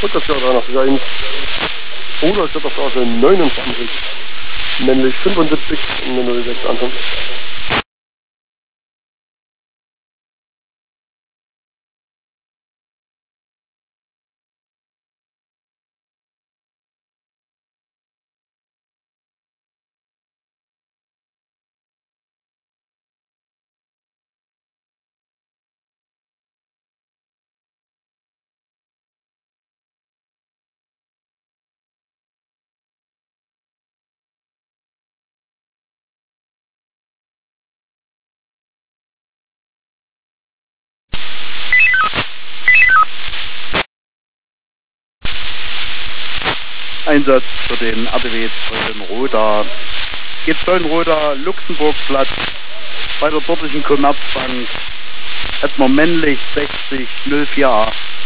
Rückwärtsjahr 381. Bruderstädterstraße 29, männlich 75 in der 06 Anton. Einsatz für den RTW Zollenroda. Geht Zollenroda, Luxemburgplatz, bei der dortigen Commerzbank, etwa männlich 60 04A.